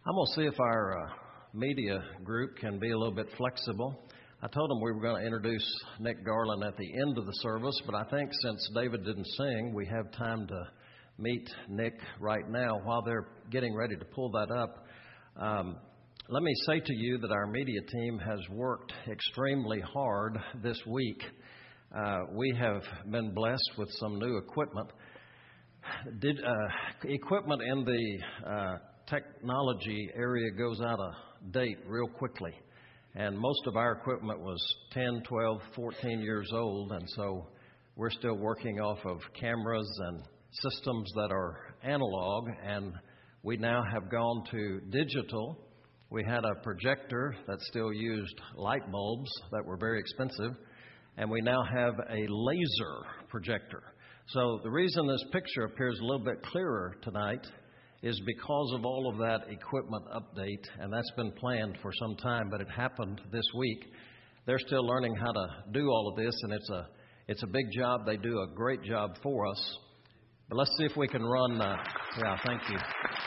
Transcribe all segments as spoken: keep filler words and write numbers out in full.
I'm going to see if our uh, media group can be a little bit flexible. I told them we were going to introduce Nick Garland at the end of the service, but I think since David didn't sing, we have time to meet Nick right now. While they're getting ready to pull that up, um, let me say to you that our media team has worked extremely hard this week. Uh, we have been blessed with some new equipment. Did, uh, equipment in the uh, technology area goes out of date real quickly. And most of our equipment was ten, twelve, fourteen years old. And so we're still working off of cameras and systems that are analog. And we now have gone to digital. We had a projector that still used light bulbs that were very expensive. And we now have a laser projector. So the reason this picture appears a little bit clearer tonight is because of all of that equipment update, and that's been planned for some time, but it happened this week. They're still learning how to do all of this, and it's a it's a big job. They do a great job for us. But let's see if we can run. Uh, yeah, thank you.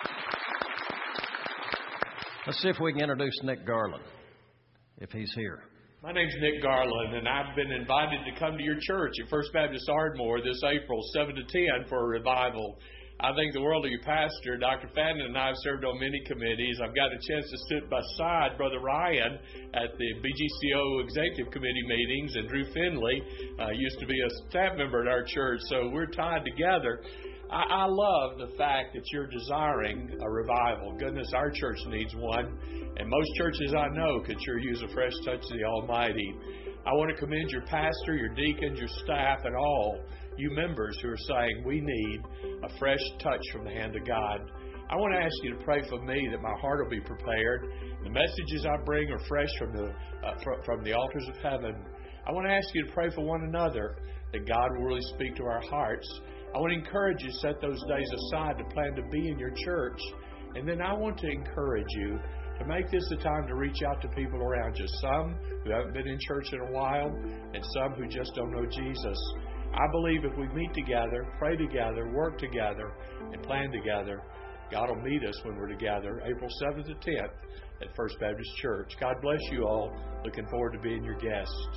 Let's see if we can introduce Nick Garland, if he's here. My name's Nick Garland, and I've been invited to come to your church at First Baptist Ardmore this April, seven to ten, for a revival. I think the world of your pastor. Doctor Fadden and I have served on many committees. I've got a chance to sit beside Brother Ryan at the B G C O Executive Committee meetings, and Drew Finley uh, used to be a staff member at our church, so we're tied together. I, I love the fact that you're desiring a revival. Goodness, our church needs one, and most churches I know could sure use a fresh touch of the Almighty. I want to commend your pastor, your deacons, your staff, and all you members who are saying we need a fresh touch from the hand of God. I want to ask you to pray for me that my heart will be prepared. The messages I bring are fresh from the uh, fr- from the altars of heaven. I want to ask you to pray for one another, that God will really speak to our hearts. I want to encourage you to set those days aside to plan to be in your church. And then I want to encourage you to make this a time to reach out to people around you, some who haven't been in church in a while and some who just don't know Jesus. I believe if we meet together, pray together, work together, and plan together, God will meet us when we're together, April seventh to tenth at First Baptist Church. God bless you all. Looking forward to being your guest.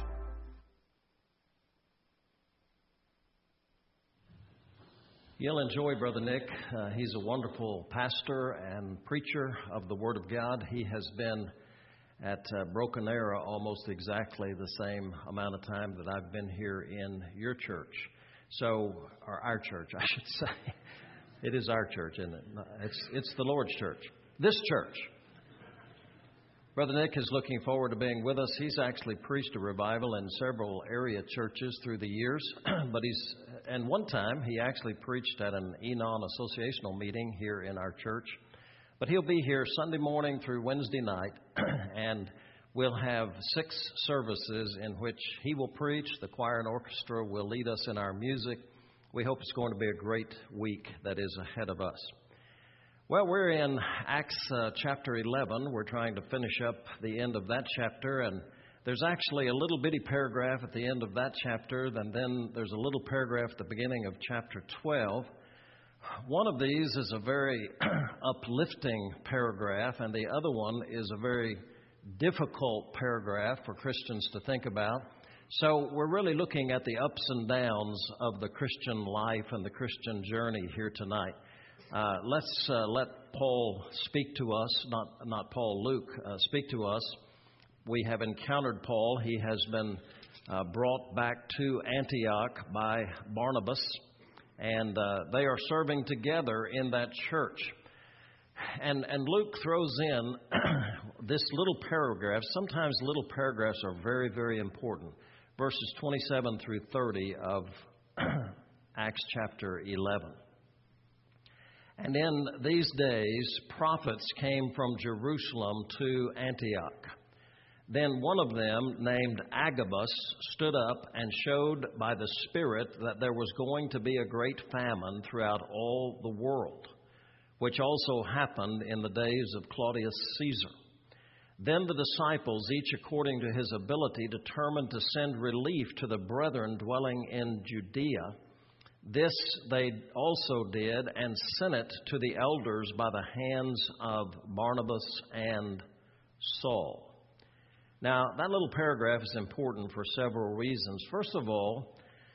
You'll enjoy Brother Nick. Uh, he's a wonderful pastor and preacher of the Word of God. He has been at uh, Broken Arrow almost exactly the same amount of time that I've been here in your church. So, or our church, I should say. It is our church, isn't it? It's, it's the Lord's church. This church. Brother Nick is looking forward to being with us. He's actually preached a revival in several area churches through the years, but he's and one time he actually preached at an Enon associational meeting here in our church. But he'll be here Sunday morning through Wednesday night, and we'll have six services in which he will preach. The choir and orchestra will lead us in our music. We hope it's going to be a great week that is ahead of us. Well, we're in Acts uh, chapter eleven. We're trying to finish up the end of that chapter, and there's actually a little bitty paragraph at the end of that chapter, and then there's a little paragraph at the beginning of chapter twelve. One of these is a very uplifting paragraph, and the other one is a very difficult paragraph for Christians to think about. So we're really looking at the ups and downs of the Christian life and the Christian journey here tonight. Uh, let's uh, let Paul speak to us, not not Paul, Luke, uh, speak to us. We have encountered Paul. He has been uh, brought back to Antioch by Barnabas, and uh, they are serving together in that church. And and Luke throws in this little paragraph. Sometimes little paragraphs are very, very important. Verses twenty-seven through thirty of Acts chapter eleven. And in these days, prophets came from Jerusalem to Antioch. Then one of them, named Agabus, stood up and showed by the Spirit that there was going to be a great famine throughout all the world, which also happened in the days of Claudius Caesar. Then the disciples, each according to his ability, determined to send relief to the brethren dwelling in Judea. This they also did and sent it to the elders by the hands of Barnabas and Saul. Now, that little paragraph is important for several reasons. First of all,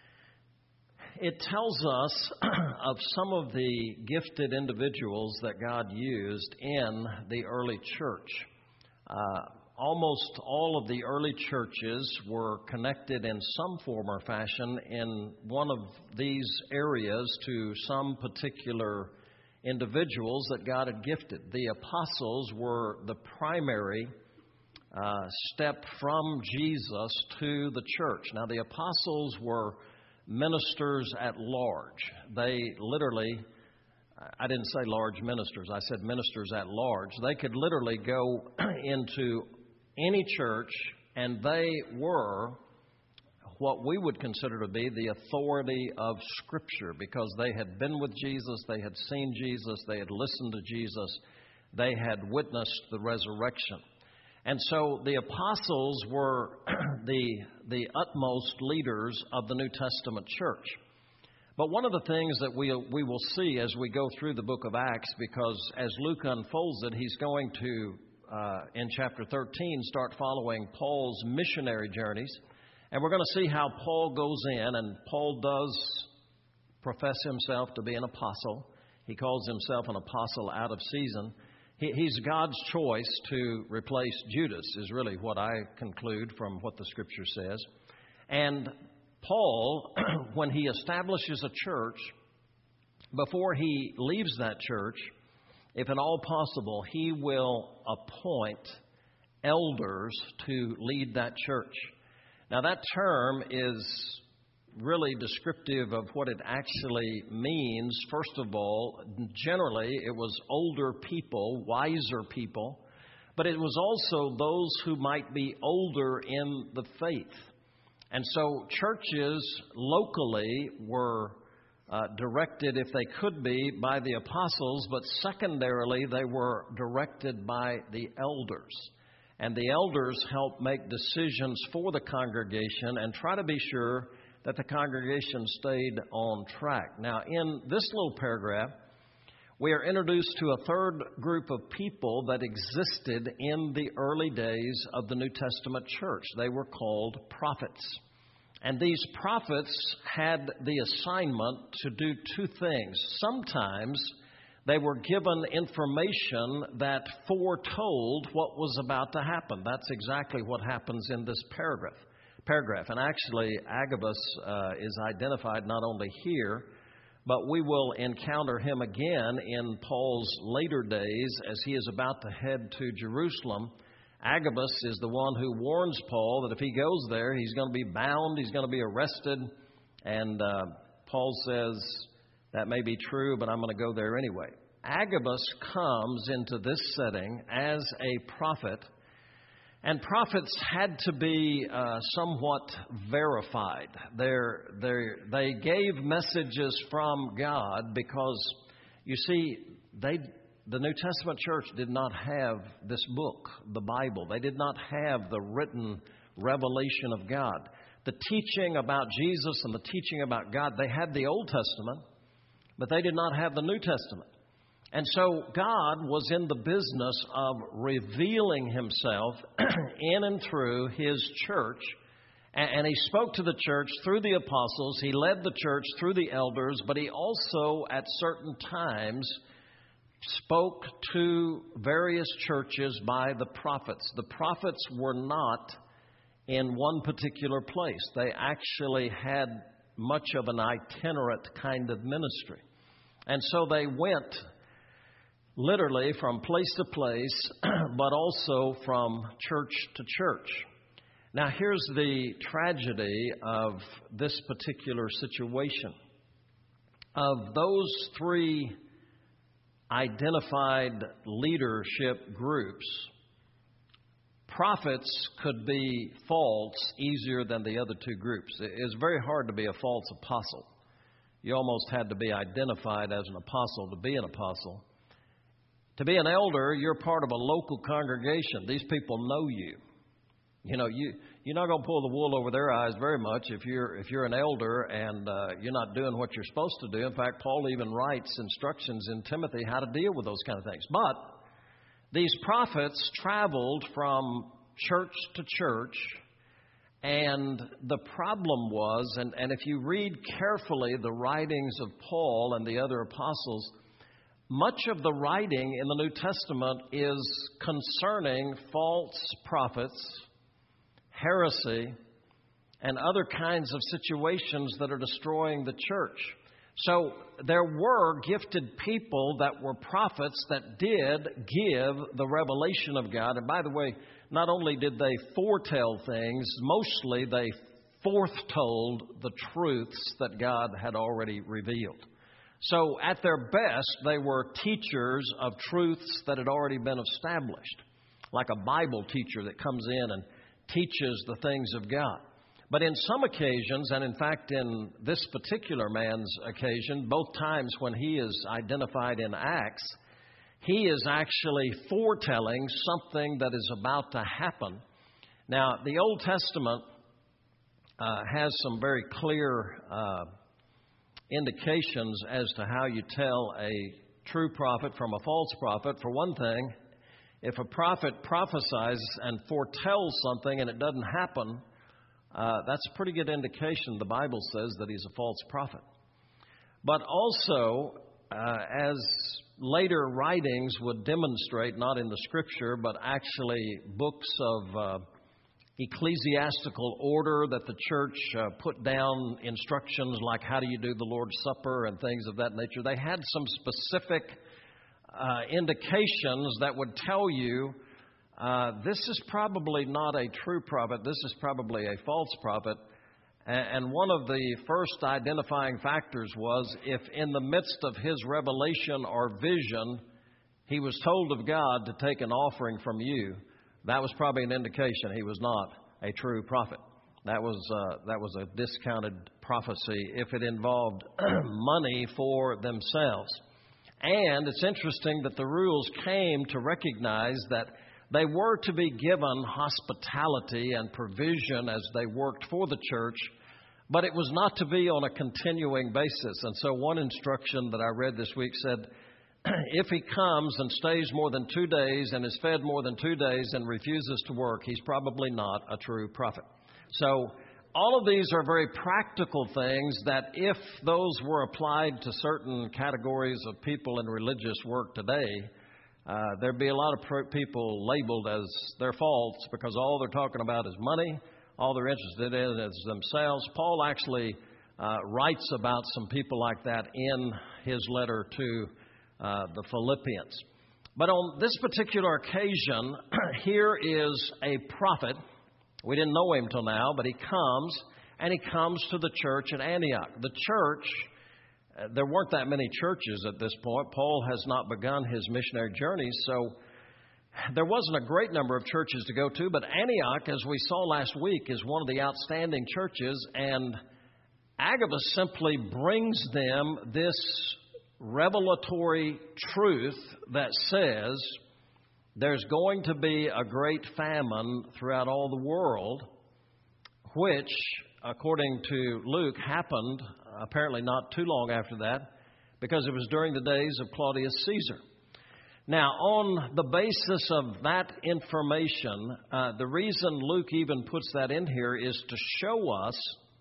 it tells us of some of the gifted individuals that God used in the early church. Uh, almost all of the early churches were connected in some form or fashion in one of these areas to some particular individuals that God had gifted. The apostles were the primary uh, step from Jesus to the church. Now, the apostles were ministers at large. They literally, I didn't say large ministers, I said ministers at large. They could literally go into any church, and they were what we would consider to be the authority of Scripture, because they had been with Jesus, they had seen Jesus, they had listened to Jesus, they had witnessed the resurrection. And so the apostles were the, the utmost leaders of the New Testament church. But one of the things that we, we will see as we go through the book of Acts, because as Luke unfolds it, he's going to, uh, in chapter thirteen, start following Paul's missionary journeys. And we're going to see how Paul goes in, and Paul does profess himself to be an apostle. He calls himself an apostle out of season. He's God's choice to replace Judas, is really what I conclude from what the Scripture says. And Paul, when he establishes a church, before he leaves that church, if at all possible, he will appoint elders to lead that church. Now, that term is really descriptive of what it actually means. First of all, generally it was older people, wiser people, but it was also those who might be older in the faith. And so churches locally were uh, directed, if they could be, by the apostles, but secondarily they were directed by the elders. And the elders help make decisions for the congregation and try to be sure that the congregation stayed on track. Now, in this little paragraph, we are introduced to a third group of people that existed in the early days of the New Testament church. They were called prophets. And these prophets had the assignment to do two things. Sometimes they were given information that foretold what was about to happen. That's exactly what happens in this paragraph. Paragraph. And actually, Agabus uh, is identified not only here, but we will encounter him again in Paul's later days as he is about to head to Jerusalem. Agabus is the one who warns Paul that if he goes there, he's going to be bound, he's going to be arrested. And uh, Paul says, that may be true, but I'm going to go there anyway. Agabus comes into this setting as a prophet. And prophets had to be uh, somewhat verified. They're, they're, they gave messages from God because, you see, they, the New Testament church did not have this book, the Bible. They did not have the written revelation of God. The teaching about Jesus and the teaching about God, they had the Old Testament, but they did not have the New Testament. And so God was in the business of revealing himself in and through his church. And he spoke to the church through the apostles. He led the church through the elders. But he also, at certain times, spoke to various churches by the prophets. The prophets were not in one particular place. They actually had much of an itinerant kind of ministry. And so they went literally from place to place, but also from church to church. Now, here's the tragedy of this particular situation. Of those three identified leadership groups, prophets could be false easier than the other two groups. It's very hard to be a false apostle. You almost had to be identified as an apostle to be an apostle. To be an elder, you're part of a local congregation. These people know you. You know, you, you're not going to pull the wool over their eyes very much if you're if you're an elder and uh, you're not doing what you're supposed to do. In fact, Paul even writes instructions in Timothy how to deal with those kind of things. But these prophets traveled from church to church, and the problem was, and, and if you read carefully the writings of Paul and the other apostles, much of the writing in the New Testament is concerning false prophets, heresy, and other kinds of situations that are destroying the church. So there were gifted people that were prophets that did give the revelation of God. And by the way, not only did they foretell things, mostly they foretold the truths that God had already revealed. So at their best, they were teachers of truths that had already been established, like a Bible teacher that comes in and teaches the things of God. But in some occasions, and in fact in this particular man's occasion, both times when he is identified in Acts, he is actually foretelling something that is about to happen. Now, the Old Testament uh, has some very clear uh, indications as to how you tell a true prophet from a false prophet. For one thing, if a prophet prophesies and foretells something and it doesn't happen, uh, that's a pretty good indication, the Bible says, that he's a false prophet. But also, uh, as later writings would demonstrate, not in the Scripture, but actually books of uh, ecclesiastical order that the church uh, put down instructions like how do you do the Lord's Supper and things of that nature, they had some specific Uh, indications that would tell you uh, this is probably not a true prophet, this is probably a false prophet. And, and one of the first identifying factors was if in the midst of his revelation or vision he was told of God to take an offering from you, that was probably an indication he was not a true prophet. That was uh, that was a discounted prophecy if it involved money for themselves. And it's interesting that the rules came to recognize that they were to be given hospitality and provision as they worked for the church, but it was not to be on a continuing basis. And so one instruction that I read this week said, if he comes and stays more than two days and is fed more than two days and refuses to work, he's probably not a true prophet. So all of these are very practical things that if those were applied to certain categories of people in religious work today, uh, there'd be a lot of pr- people labeled as they're false because all they're talking about is money, all they're interested in is themselves. Paul actually uh, writes about some people like that in his letter to uh, the Philippians. But on this particular occasion, here is a prophet. We didn't know him till now, but he comes, and he comes to the church at Antioch. The church, uh, there weren't that many churches at this point. Paul has not begun his missionary journey, so there wasn't a great number of churches to go to. But Antioch, as we saw last week, is one of the outstanding churches, and Agabus simply brings them this revelatory truth that says there's going to be a great famine throughout all the world, which, according to Luke, happened apparently not too long after that, because it was during the days of Claudius Caesar. Now, on the basis of that information, uh, the reason Luke even puts that in here is to show us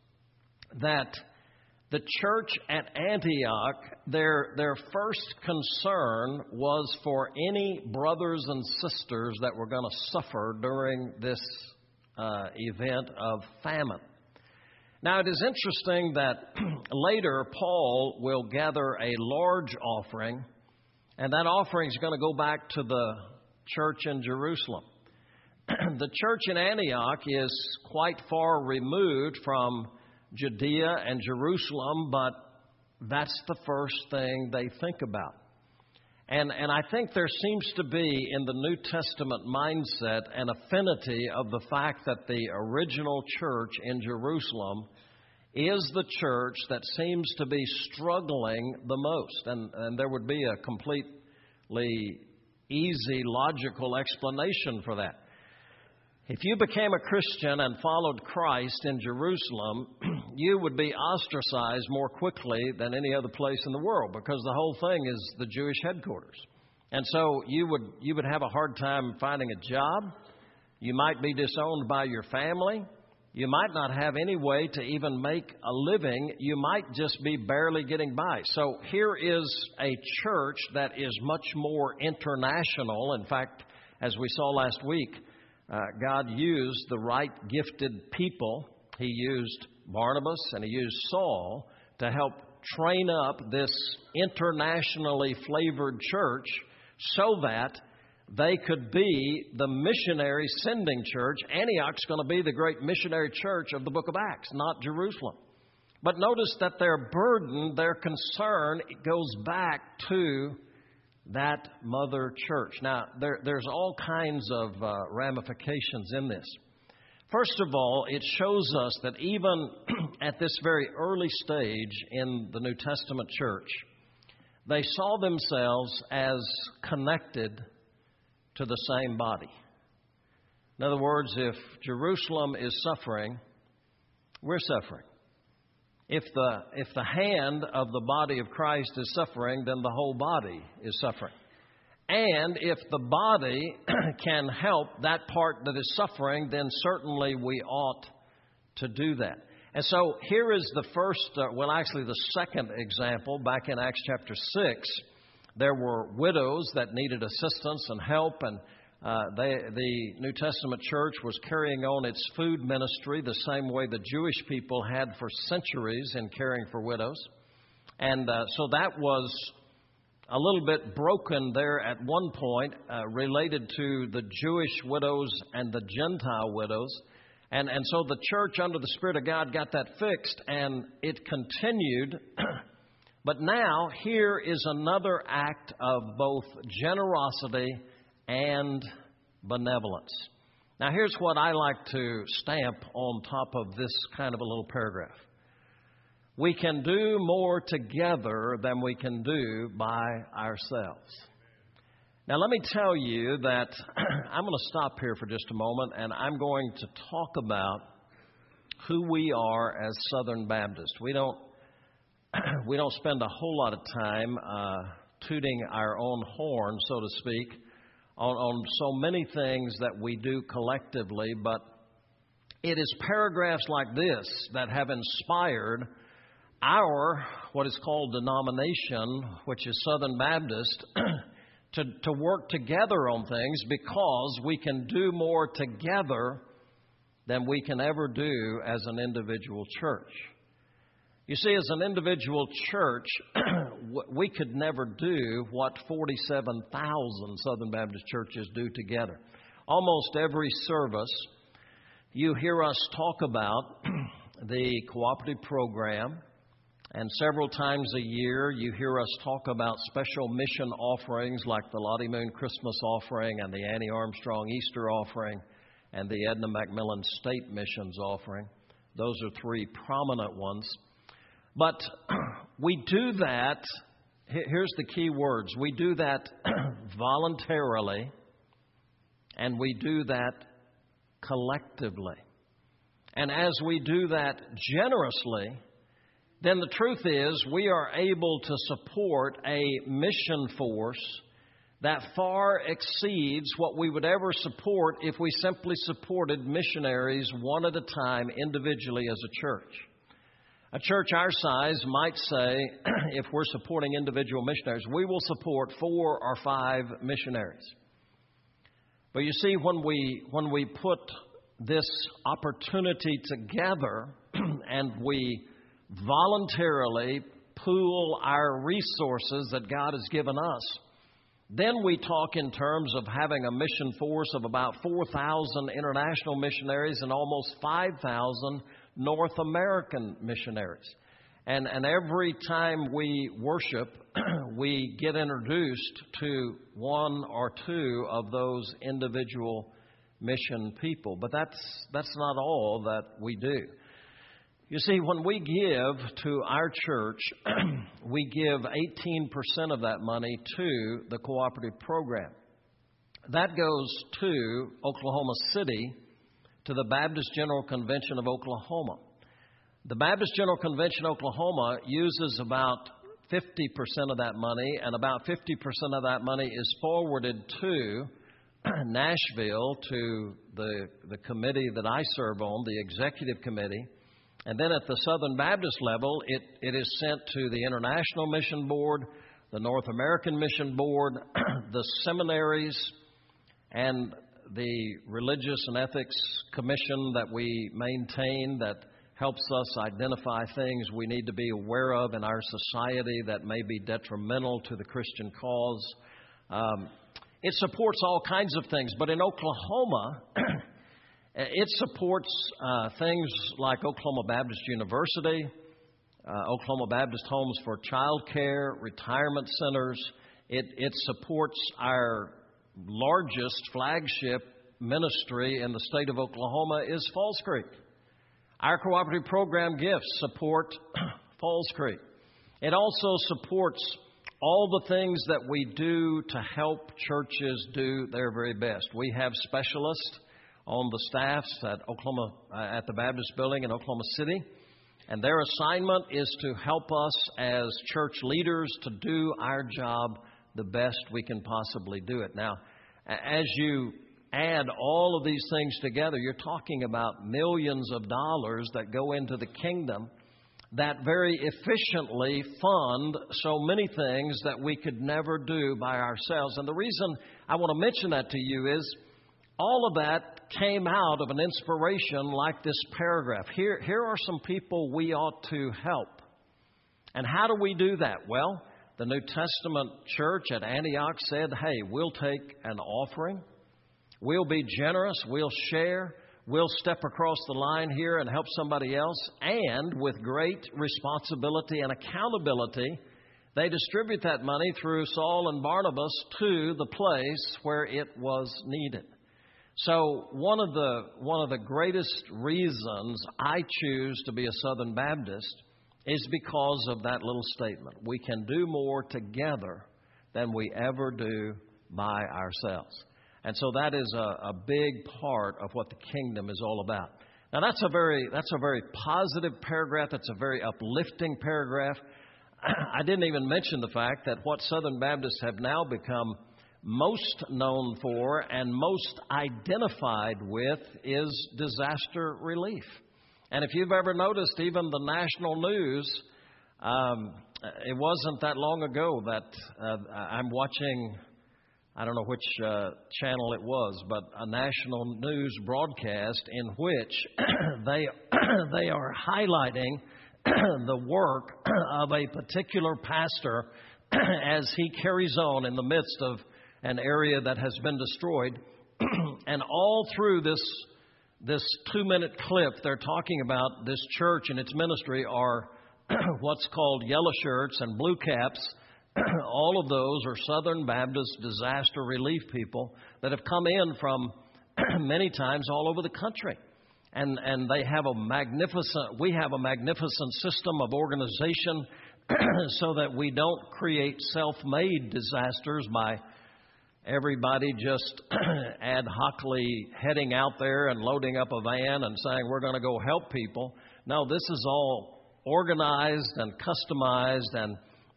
that the church at Antioch, their their first concern was for any brothers and sisters that were going to suffer during this uh, event of famine. Now, it is interesting that later Paul will gather a large offering, and that offering is going to go back to the church in Jerusalem. The church in Antioch is quite far removed from Judea and Jerusalem, but that's the first thing they think about. And, and I think there seems to be in the New Testament mindset an affinity of the fact that the original church in Jerusalem is the church that seems to be struggling the most. And, and there would be a completely easy, logical explanation for that. If you became a Christian and followed Christ in Jerusalem, you would be ostracized more quickly than any other place in the world, because the whole thing is the Jewish headquarters. And so you would you would have a hard time finding a job. You might be disowned by your family. You might not have any way to even make a living. You might just be barely getting by. So here is a church that is much more international. In fact, as we saw last week, uh, God used the right gifted people. He used Barnabas and he used Saul to help train up this internationally flavored church so that they could be the missionary sending church. Antioch's going to be the great missionary church of the book of Acts, not Jerusalem. But notice that their burden, their concern, goes back to that mother church. Now, there, there's all kinds of uh, ramifications in this. First of all, it shows us that even at this very early stage in the New Testament church, they saw themselves as connected to the same body. In other words, if Jerusalem is suffering, we're suffering. If the if the hand of the body of Christ is suffering, then the whole body is suffering. And if the body can help that part that is suffering, then certainly we ought to do that. And so here is the first, uh, well, actually the second example. Back in Acts chapter six, there were widows that needed assistance and help, and uh, they, the New Testament church was carrying on its food ministry the same way the Jewish people had for centuries in caring for widows. And uh, so that was a little bit broken there at one point, uh, related to the Jewish widows and the Gentile widows. And, and so the church, under the Spirit of God, got that fixed, and it continued. But now, here is another act of both generosity and benevolence. Now, here's what I like to stamp on top of this kind of a little paragraph. We can do more together than we can do by ourselves. Now, let me tell you that I'm going to stop here for just a moment, and I'm going to talk about who we are as Southern Baptists. We don't We don't spend a whole lot of time uh, tooting our own horn, so to speak, on, on so many things that we do collectively, but it is paragraphs like this that have inspired our, what is called denomination, which is Southern Baptist, to, to work together on things, because we can do more together than we can ever do as an individual church. You see, as an individual church, we could never do what forty-seven thousand Southern Baptist churches do together. Almost every service, you hear us talk about the cooperative program, and several times a year you hear us talk about special mission offerings like the Lottie Moon Christmas offering and the Annie Armstrong Easter offering and the Edna Macmillan State Missions offering. Those are three prominent ones. But we do that, here's the key words, we do that voluntarily, and we do that collectively. And as we do that generously, then the truth is we are able to support a mission force that far exceeds what we would ever support if we simply supported missionaries one at a time individually as a church. A church our size might say, if we're supporting individual missionaries, we will support four or five missionaries. But you see, when we when we put this opportunity together and we voluntarily pool our resources that God has given us, then we talk in terms of having a mission force of about four thousand international missionaries and almost five thousand North American missionaries. And, and every time we worship, we get introduced to one or two of those individual mission people. But that's, that's not all that we do. You see, when we give to our church, we give eighteen percent of that money to the cooperative program. That goes to Oklahoma City to the Baptist General Convention of Oklahoma. The Baptist General Convention of Oklahoma uses about fifty percent of that money, and about fifty percent of that money is forwarded to Nashville, to the, the committee that I serve on, the executive committee. And then at the Southern Baptist level, it, it is sent to the International Mission Board, the North American Mission Board, the seminaries, and the Religious and Ethics Commission that we maintain that helps us identify things we need to be aware of in our society that may be detrimental to the Christian cause. Um, it supports all kinds of things, but in Oklahoma, it supports uh, things like Oklahoma Baptist University, uh, Oklahoma Baptist Homes for Child Care, retirement centers. It, it supports our largest flagship ministry in the state of Oklahoma is Falls Creek. Our cooperative program gifts support Falls Creek. It also supports all the things that we do to help churches do their very best. We have specialists on the staffs at Oklahoma uh, at the Baptist Building in Oklahoma City, and their assignment is to help us as church leaders to do our job the best we can possibly do it. Now, as you add all of these things together, you're talking about millions of dollars that go into the kingdom that very efficiently fund so many things that we could never do by ourselves. And the reason I want to mention that to you is all of that came out of an inspiration like this paragraph. Here, here are some people we ought to help. And how do we do that? Well, the New Testament church at Antioch said, hey, we'll take an offering. We'll be generous. We'll share. We'll step across the line here and help somebody else. And with great responsibility and accountability, they distribute that money through Saul and Barnabas to the place where it was needed. So one of the one of the greatest reasons I choose to be a Southern Baptist is because of that little statement. We can do more together than we ever do by ourselves. And so that is a, a big part of what the kingdom is all about. Now that's a very that's a very positive paragraph. That's a very uplifting paragraph. I didn't even mention the fact that what Southern Baptists have now become most known for and most identified with is disaster relief. And if you've ever noticed, even the national news, um, it wasn't that long ago that uh, I'm watching, I don't know which uh, channel it was, but a national news broadcast in which they they are highlighting the work of a particular pastor as he carries on in the midst of an area that has been destroyed. And all through this this two-minute clip, they're talking about this church and its ministry are what's called yellow shirts and blue caps. All of those are Southern Baptist disaster relief people that have come in from many times all over the country. And and they have a magnificent, we have a magnificent system of organization so that we don't create self-made disasters by everybody just ad hocly heading out there and loading up a van and saying we're going to go help people. No, this is all organized and customized, and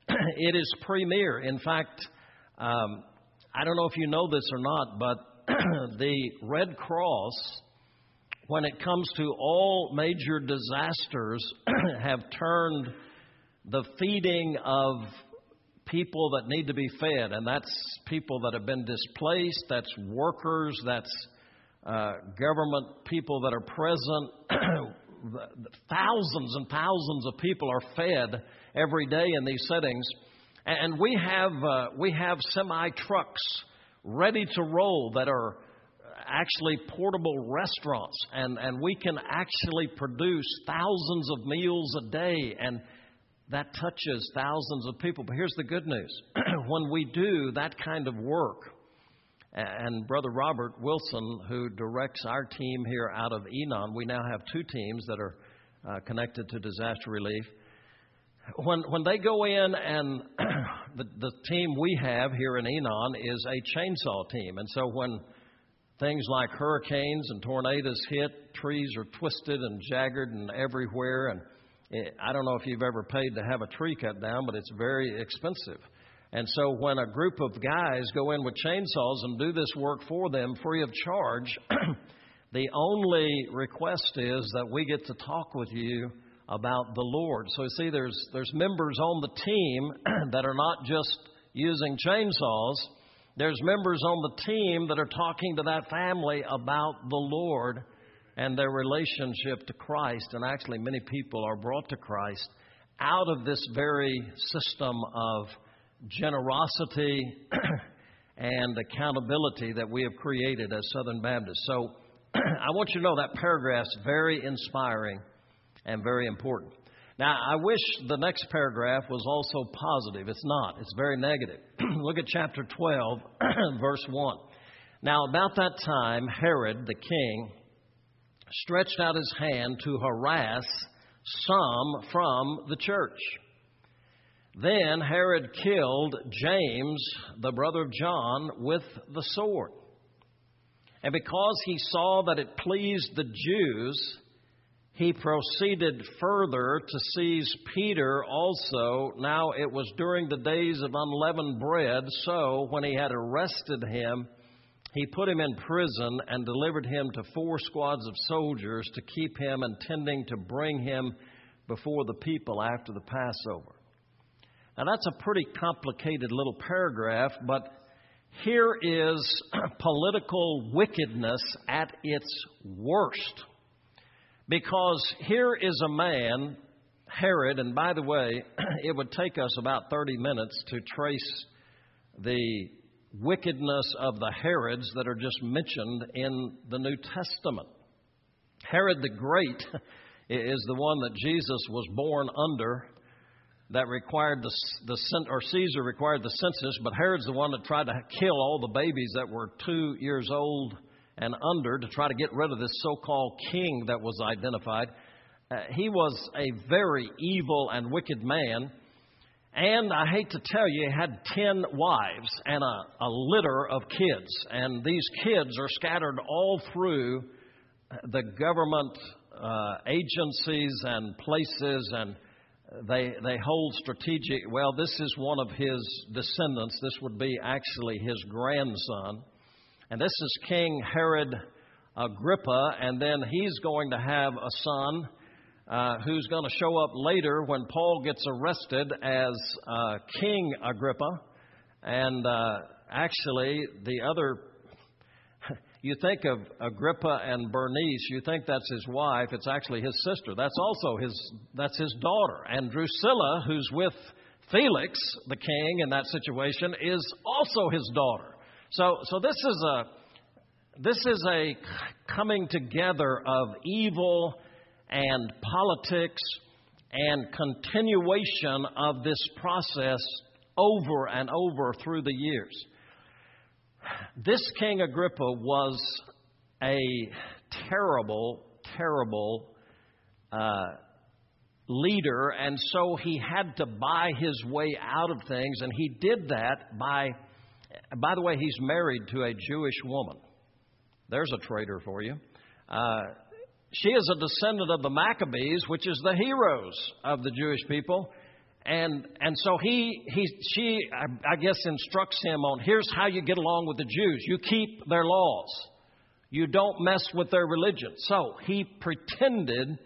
it is premier. In fact, um, I don't know if you know this or not, but the Red Cross, when it comes to all major disasters, have turned the feeding of people that need to be fed, and that's people that have been displaced, that's workers, that's uh, government people that are present. Thousands and thousands of people are fed every day in these settings, and we have uh, we have semi trucks ready to roll that are actually portable restaurants, and and we can actually produce thousands of meals a day, and that touches thousands of people. But here's the good news. When we do that kind of work, and Brother Robert Wilson, who directs our team here out of Enon, we now have two teams that are uh, connected to disaster relief. When when they go in, and the, the team we have here in Enon is a chainsaw team. And so when things like hurricanes and tornadoes hit, trees are twisted and jagged and everywhere. And it, I don't know if you've ever paid to have a tree cut down, but it's very expensive. And so when a group of guys go in with chainsaws and do this work for them free of charge, the only request is that we get to talk with you about the Lord. So you see, there's there's members on the team that are not just using chainsaws. There's members on the team that are talking to that family about the Lord and their relationship to Christ. And actually, many people are brought to Christ out of this very system of generosity and accountability that we have created as Southern Baptists. So I want you to know that paragraph's very inspiring and very important. Now, I wish the next paragraph was also positive. It's not. It's very negative. Look at chapter twelve, verse one. Now, about that time, Herod the king stretched out his hand to harass some from the church. Then Herod killed James, the brother of John, with the sword. And because he saw that it pleased the Jews, he proceeded further to seize Peter also. Now it was during the days of unleavened bread, so when he had arrested him, he put him in prison and delivered him to four squads of soldiers to keep him, intending to bring him before the people after the Passover. Now that's a pretty complicated little paragraph, but here is political wickedness at its worst. Because here is a man, Herod, and by the way, it would take us about thirty minutes to trace the wickedness of the Herods that are just mentioned in the New Testament. Herod the Great is the one that Jesus was born under, that required the, the or Caesar required the census, but Herod's the one that tried to kill all the babies that were two years old and under to try to get rid of this so-called king that was identified. Uh, he was a very evil and wicked man. And I hate to tell you, he had ten wives and a, a litter of kids. And these kids are scattered all through the government uh, agencies and places, and they they hold strategic. Well, this is one of his descendants. This would be actually his grandson. And this is King Herod Agrippa, and then he's going to have a son uh, who's going to show up later when Paul gets arrested as uh, King Agrippa. And uh, actually, the other, you think of Agrippa and Bernice, you think that's his wife. It's actually his sister. That's also his, that's his daughter. And Drusilla, who's with Felix, the king in that situation, is also his daughter. So, so this is a this is a coming together of evil and politics and continuation of this process over and over through the years. This King Agrippa was a terrible, terrible uh, leader, and so he had to buy his way out of things, and he did that by. By the way, he's married to a Jewish woman. There's a traitor for you. Uh, she is a descendant of the Maccabees, which is the heroes of the Jewish people. And and so he, he she, I, I guess, instructs him on, here's how you get along with the Jews. You keep their laws. You don't mess with their religion. So he pretended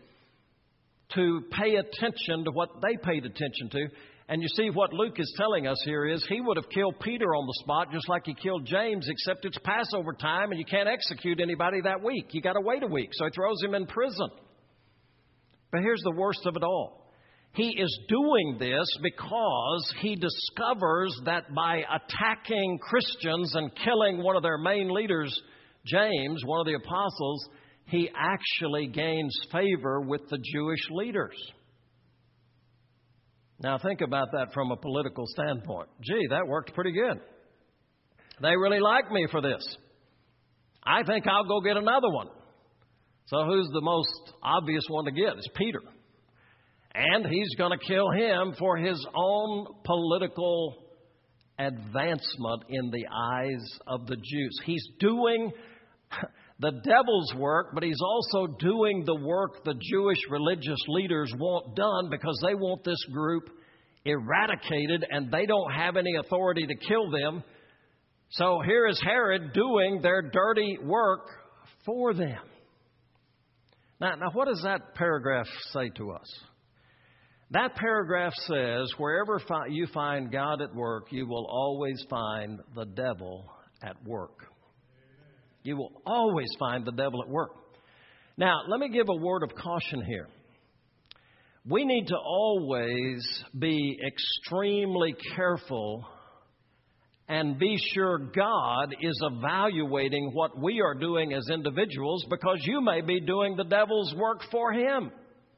to pay attention to what they paid attention to. And you see, what Luke is telling us here is he would have killed Peter on the spot just like he killed James, except it's Passover time and you can't execute anybody that week. You got to wait a week. So he throws him in prison. But here's the worst of it all. He is doing this because he discovers that by attacking Christians and killing one of their main leaders, James, one of the apostles, he actually gains favor with the Jewish leaders. Now, think about that from a political standpoint. Gee, that worked pretty good. They really like me for this. I think I'll go get another one. So who's the most obvious one to get? It's Peter. And he's going to kill him for his own political advancement in the eyes of the Jews. He's doing the devil's work, but he's also doing the work the Jewish religious leaders want done because they want this group eradicated and they don't have any authority to kill them. So here is Herod doing their dirty work for them. Now, now what does that paragraph say to us? That paragraph says, wherever fi- you find God at work, you will always find the devil at work. You will always find the devil at work. Now, let me give a word of caution here. We need to always be extremely careful and be sure God is evaluating what we are doing as individuals, because you may be doing the devil's work for him.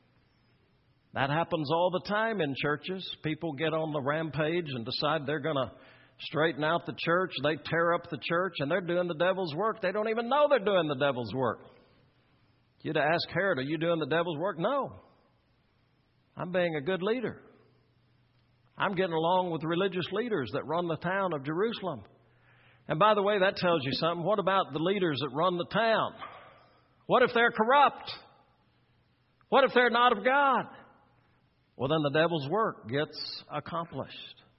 That happens all the time in churches. People get on the rampage and decide they're going to straighten out the church. They tear up the church and they're doing the devil's work. They don't even know they're doing the devil's work. You'd ask Herod, are you doing the devil's work? No. I'm being a good leader. I'm getting along with religious leaders that run the town of Jerusalem. And by the way, that tells you something. What about the leaders that run the town? What if they're corrupt? What if they're not of God? Well, then the devil's work gets accomplished.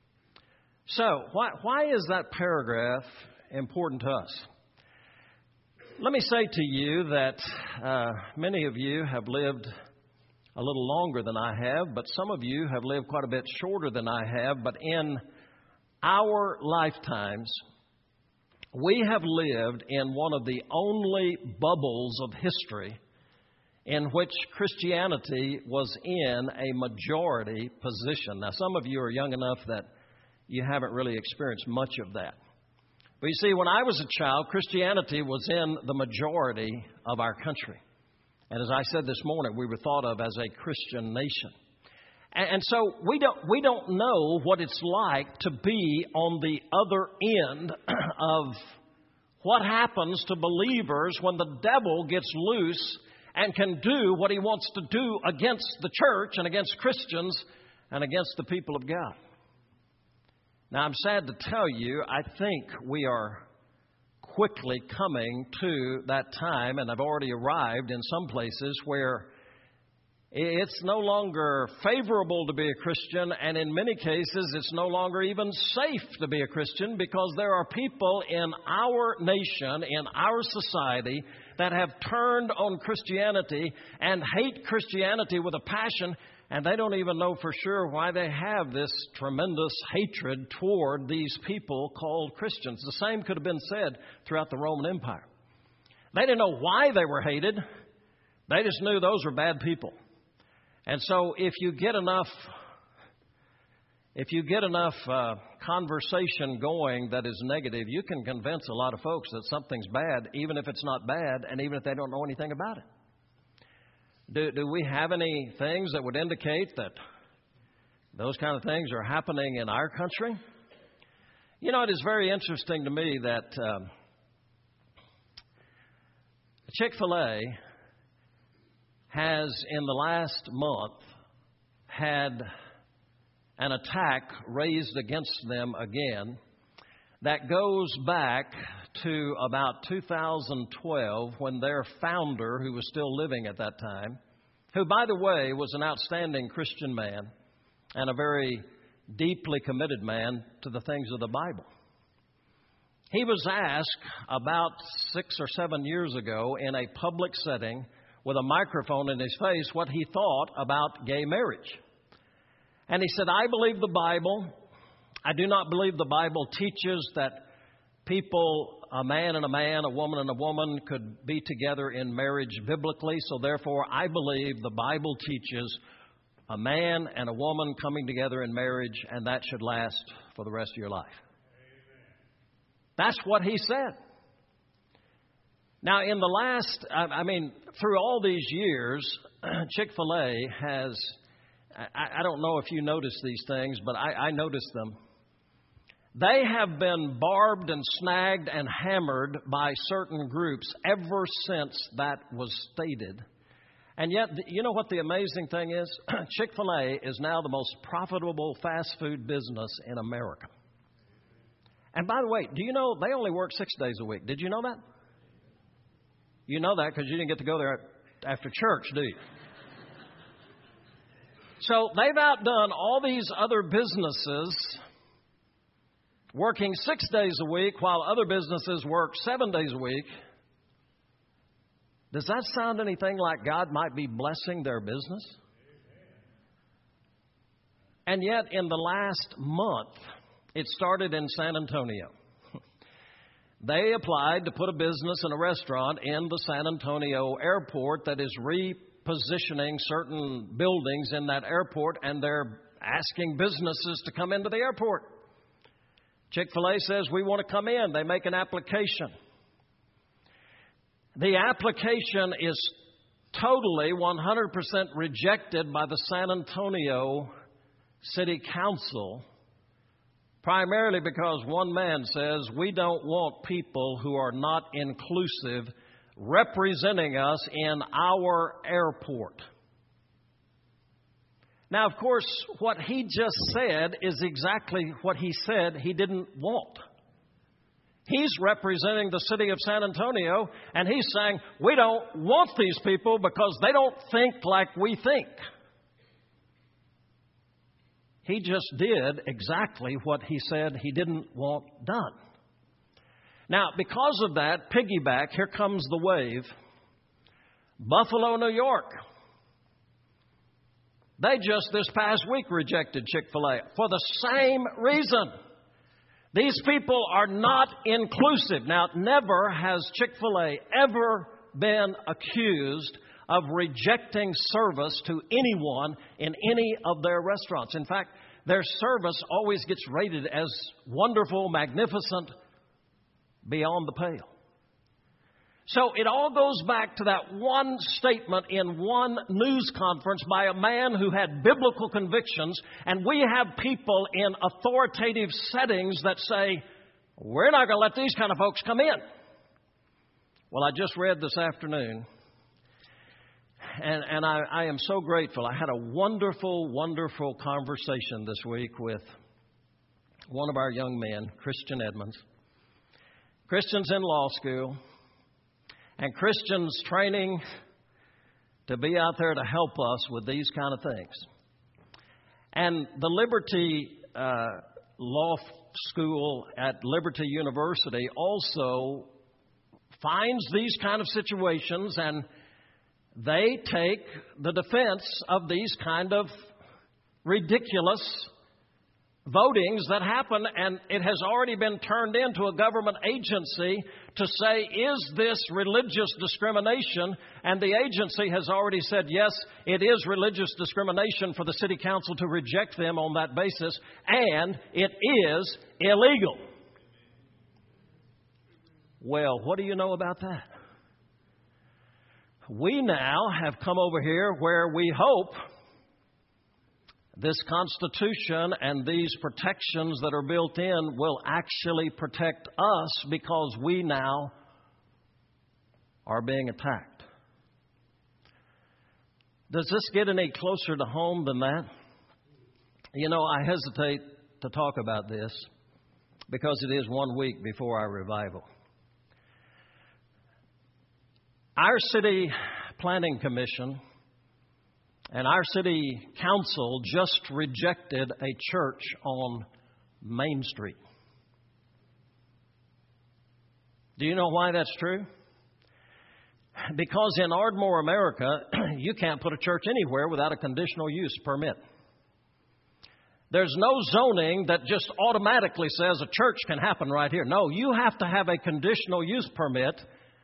So, why, why is that paragraph important to us? Let me say to you that uh, many of you have lived a little longer than I have, but some of you have lived quite a bit shorter than I have. But in our lifetimes, we have lived in one of the only bubbles of history in which Christianity was in a majority position. Now, some of you are young enough that you haven't really experienced much of that. But you see, when I was a child, Christianity was in the majority of our country. And as I said this morning, we were thought of as a Christian nation. And, and so we don't, we don't know what it's like to be on the other end of what happens to believers when the devil gets loose and can do what he wants to do against the church and against Christians and against the people of God. Now, I'm sad to tell you, I think we are quickly coming to that time, and I've already arrived in some places where it's no longer favorable to be a Christian, and in many cases it's no longer even safe to be a Christian, because there are people in our nation, in our society, that have turned on Christianity and hate Christianity with a passion, and they don't even know for sure why they have this tremendous hatred toward these people called Christians. The same could have been said throughout the Roman Empire. They didn't know why they were hated. They just knew those were bad people. And so if you get enough, if you get enough uh, conversation going that is negative, you can convince a lot of folks that something's bad, even if it's not bad, and even if they don't know anything about it. Do, do we have any things that would indicate that those kind of things are happening in our country? You know, it is very interesting to me that um, Chick-fil-A has, in the last month, had an attack raised against them again that goes back to about two thousand twelve, when their founder, who was still living at that time, who, by the way, was an outstanding Christian man and a very deeply committed man to the things of the Bible. He was asked about six or seven years ago in a public setting with a microphone in his face what he thought about gay marriage. And he said, I believe the Bible. I do not believe the Bible teaches that people, a man and a man, a woman and a woman, could be together in marriage biblically. So therefore, I believe the Bible teaches a man and a woman coming together in marriage, and that should last for the rest of your life. Amen. That's what he said. Now, in the last, I mean, through all these years, Chick-fil-A has, I, I don't know if you notice these things, but I, I noticed them. They have been barbed and snagged and hammered by certain groups ever since that was stated. And yet, you know what the amazing thing is? Chick-fil-A is now the most profitable fast food business in America. And by the way, do you know they only work six days a week? Did you know that? You know that because you didn't get to go there after church, do you? So they've outdone all these other businesses working six days a week while other businesses work seven days a week. Does that sound anything like God might be blessing their business? And yet in the last month, it started in San Antonio. They applied to put a business and a restaurant in the San Antonio airport that is repositioning certain buildings in that airport, and they're asking businesses to come into the airport. Chick-fil-A says, we want to come in. They make an application. The application is totally one hundred percent rejected by the San Antonio City Council, primarily because one man says, we don't want people who are not inclusive representing us in our airport. Now, of course, what he just said is exactly what he said he didn't want. He's representing the city of San Antonio, and he's saying, we don't want these people because they don't think like we think. He just did exactly what he said he didn't want done. Now, because of that, piggyback, here comes the wave. Buffalo, New York. They just this past week rejected Chick-fil-A for the same reason. These people are not inclusive. Now, never has Chick-fil-A ever been accused of rejecting service to anyone in any of their restaurants. In fact, their service always gets rated as wonderful, magnificent, beyond the pale. So it all goes back to that one statement in one news conference by a man who had biblical convictions, and we have people in authoritative settings that say, we're not going to let these kind of folks come in. Well, I just read this afternoon, and, and I, I am so grateful. I had a wonderful, wonderful conversation this week with one of our young men, Christian Edmonds. Christian's in law school. And Christians training to be out there to help us with these kind of things. And the Liberty uh, Law School at Liberty University also finds these kind of situations, and they take the defense of these kind of ridiculous votings that happen, and it has already been turned into a government agency to say, is this religious discrimination? And the agency has already said, yes, it is religious discrimination for the city council to reject them on that basis, and it is illegal. Well, what do you know about that? We now have come over here where we hope this Constitution and these protections that are built in will actually protect us, because we now are being attacked. Does this get any closer to home than that? You know, I hesitate to talk about this because it is one week before our revival. Our city planning commission and our city council just rejected a church on Main Street. Do you know why that's true? Because in Ardmore, America, you can't put a church anywhere without a conditional use permit. There's no zoning that just automatically says a church can happen right here. No, you have to have a conditional use permit,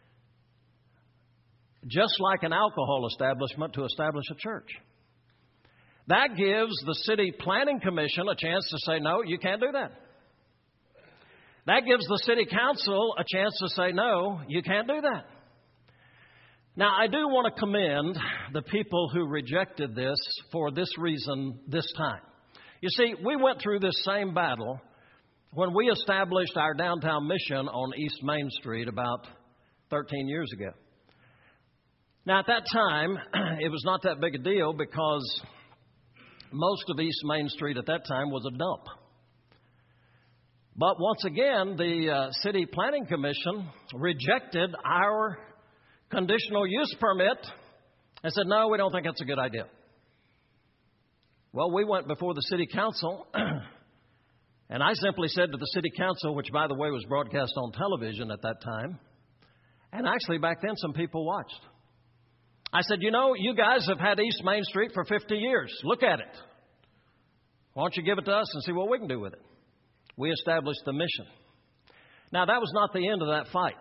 just like an alcohol establishment, to establish a church. That gives the city planning commission a chance to say, no, you can't do that. That gives the city council a chance to say, no, you can't do that. Now, I do want to commend the people who rejected this for this reason this time. You see, we went through this same battle when we established our downtown mission on East Main Street about thirteen years ago. Now, at that time, it was not that big a deal because most of East Main Street at that time was a dump. But once again, the uh, City Planning Commission rejected our conditional use permit and said, no, we don't think that's a good idea. Well, we went before the city council, and I simply said to the city council, which, by the way, was broadcast on television at that time, and actually back then some people watched. I said, you know, you guys have had East Main Street for fifty years. Look at it. Why don't you give it to us and see what we can do with it? We established the mission. Now, that was not the end of that fight.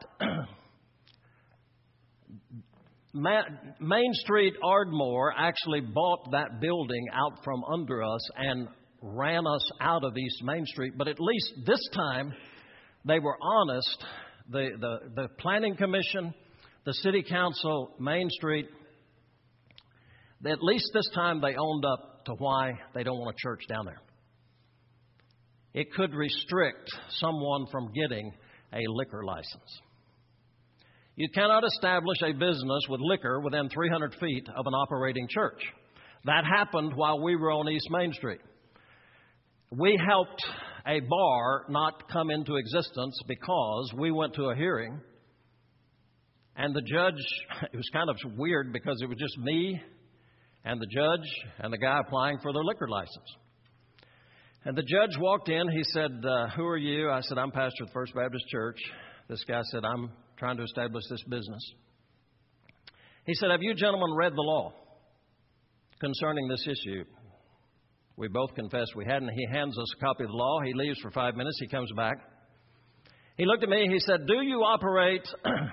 Main Street Ardmore actually bought that building out from under us and ran us out of East Main Street. But at least this time, they were honest. The, the, the Planning Commission, the City Council, Main Street, at least this time they owned up to why they don't want a church down there. It could restrict someone from getting a liquor license. You cannot establish a business with liquor within three hundred feet of an operating church. That happened while we were on East Main Street. We helped a bar not come into existence because we went to a hearing, and the judge, it was kind of weird because it was just me and the judge and the guy applying for their liquor license. And the judge walked in. He said, uh, who are you? I said, I'm pastor of the First Baptist Church. This guy said, I'm trying to establish this business. He said, have you gentlemen read the law concerning this issue? We both confessed we hadn't. He hands us a copy of the law. He leaves for five minutes. He comes back. He looked at me. He said, do you operate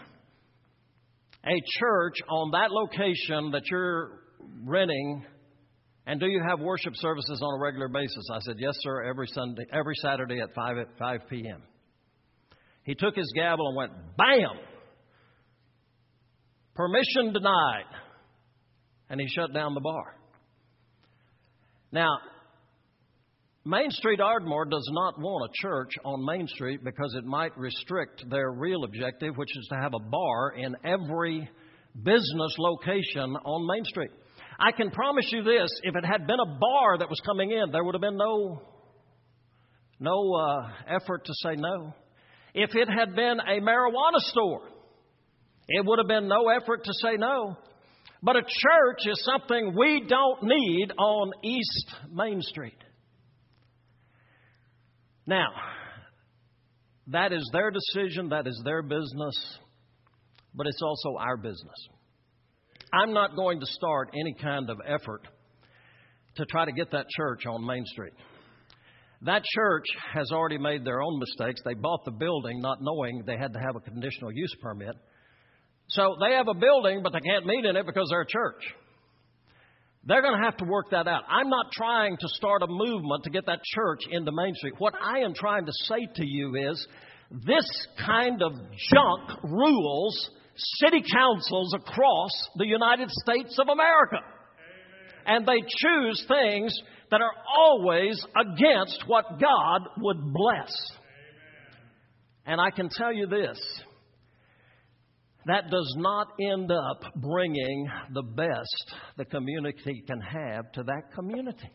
a church on that location that you're renting, and do you have worship services on a regular basis? I said, yes, sir, every Sunday, every Saturday at five at five p.m. He took his gavel and went, bam! Permission denied. And he shut down the bar. Now, Main Street Ardmore does not want a church on Main Street because it might restrict their real objective, which is to have a bar in every business location on Main Street. I can promise you this, if it had been a bar that was coming in, there would have been no, no uh, effort to say no. If it had been a marijuana store, it would have been no effort to say no. But a church is something we don't need on East Main Street. Now, that is their decision, that is their business, but it's also our business. I'm not going to start any kind of effort to try to get that church on Main Street. That church has already made their own mistakes. They bought the building not knowing they had to have a conditional use permit. So they have a building, but they can't meet in it because they're a church. They're going to have to work that out. I'm not trying to start a movement to get that church into Main Street. What I am trying to say to you is this kind of junk rules city councils across the United States of America. Amen. And they choose things that are always against what God would bless. Amen. And I can tell you this, that does not end up bringing the best the community can have to that community.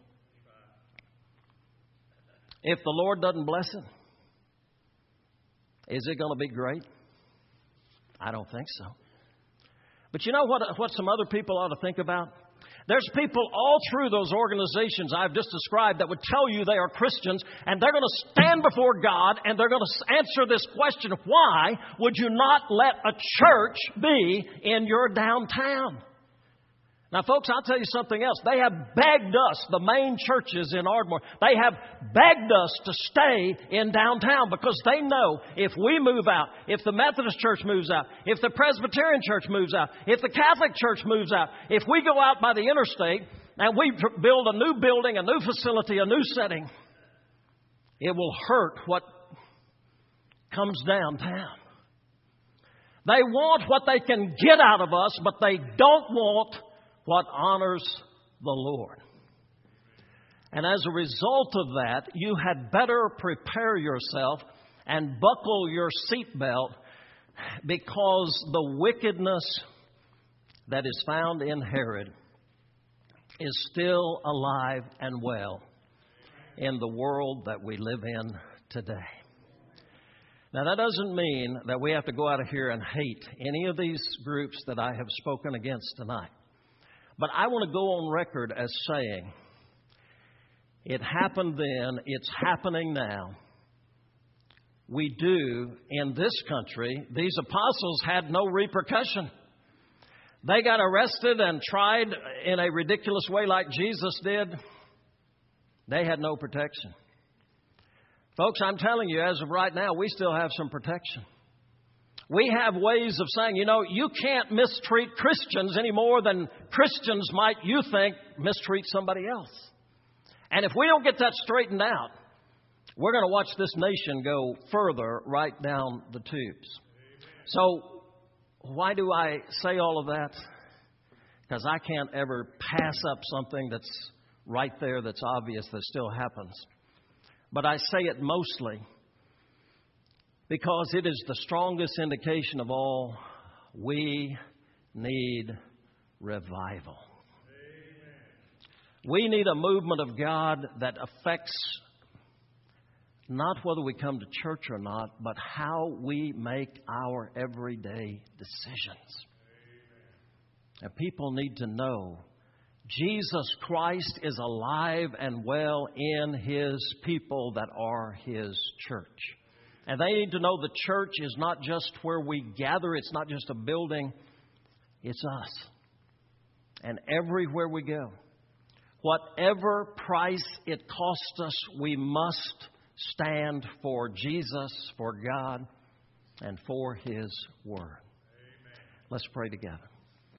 If the Lord doesn't bless it, is it going to be great? I don't think so. But you know what, what some other people ought to think about? There's people all through those organizations I've just described that would tell you they are Christians, and they're going to stand before God and they're going to answer this question, why would you not let a church be in your downtown? Now, folks, I'll tell you something else. They have begged us, the main churches in Ardmore, they have begged us to stay in downtown because they know if we move out, if the Methodist Church moves out, if the Presbyterian Church moves out, if the Catholic Church moves out, if we go out by the interstate and we build a new building, a new facility, a new setting, it will hurt what comes downtown. They want what they can get out of us, but they don't want what honors the Lord. And as a result of that, you had better prepare yourself and buckle your seatbelt, because the wickedness that is found in Herod is still alive and well in the world that we live in today. Now, that doesn't mean that we have to go out of here and hate any of these groups that I have spoken against tonight. But I want to go on record as saying, it happened then, it's happening now. We do, in this country, these apostles had no repercussion. They got arrested and tried in a ridiculous way like Jesus did. They had no protection. Folks, I'm telling you, as of right now, we still have some protection. We have ways of saying, you know, you can't mistreat Christians any more than Christians might, you think, mistreat somebody else. And if we don't get that straightened out, we're going to watch this nation go further right down the tubes. So why do I say all of that? Because I can't ever pass up something that's right there that's obvious that still happens. But I say it mostly because it is the strongest indication of all. We need revival. Amen. We need a movement of God that affects not whether we come to church or not, but how we make our everyday decisions. Amen. And people need to know Jesus Christ is alive and well in His people that are His church. And they need to know the church is not just where we gather. It's not just a building. It's us. And everywhere we go, whatever price it costs us, we must stand for Jesus, for God, and for His Word. Amen. Let's pray together.